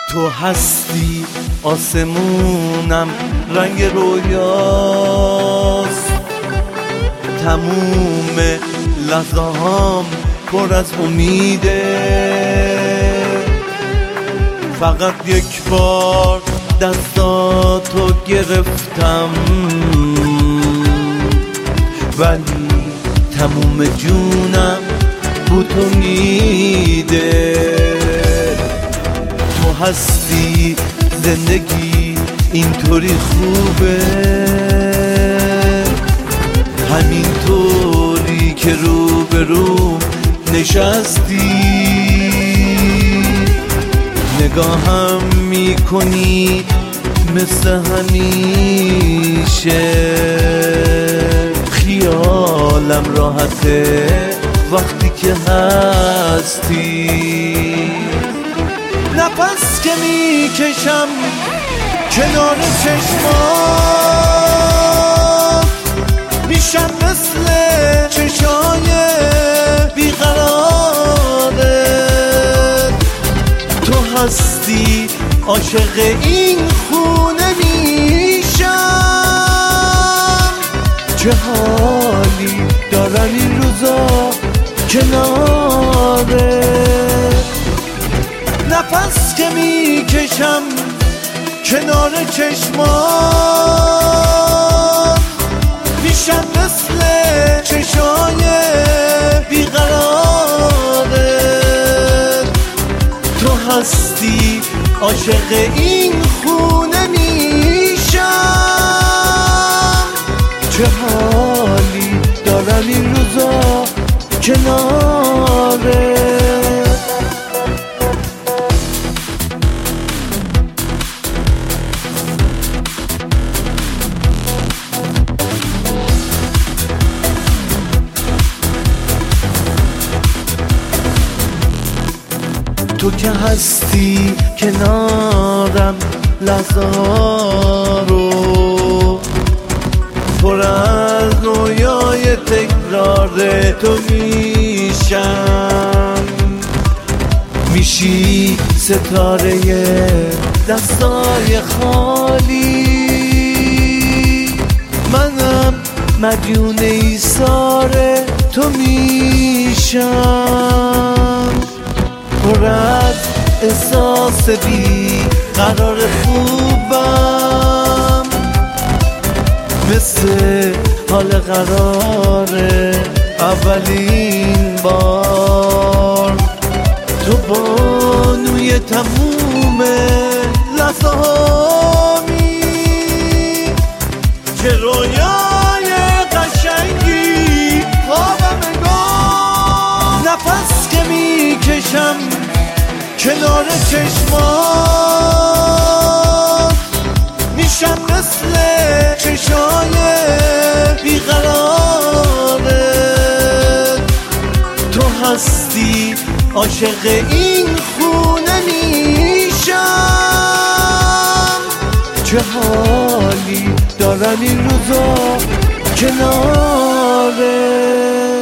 تو هستی آسمونم رنگ رویاست، تموم لحظه هام پر از امیده. فقط یک بار دستاتو گرفتم ولی تموم جونم بود امیده. تو هستی زندگی اینطوری خوبه، همینطوری که روبرو نشستی، نگاهم میکنی مثل همیشه. خیالم راحته وقتی که هستی، نفس که میکشم کنار چشمات، میشم مثل چشای بیقرارت. تو هستی عاشق این خونه میشم، چه حالی دارم این روزا کنارت. نفس که میکشم کنار چشمات، میشم مثل چشای بیقرارت. تو هستی عاشق این خونه میشم، چه حالی دارم این روزا کنارت. تو که هستی کنارم لحظه رو پر از رویای تکرار تو میشم، میشی ستاره دستای خالی، منم مدیون ایثار تو میشم. پر از احساس بی قرار خوبم، مثل حال قرار اولین بار. تو بانوی تموم لحظه هامی، چه رویای قشنگی خوابم انگار. نفس که میکشم کنار چشمات، میشم مثل چشای بیقرارت. تو هستی عاشق این خونه میشم، چه حالی دارم این روزا کنارت.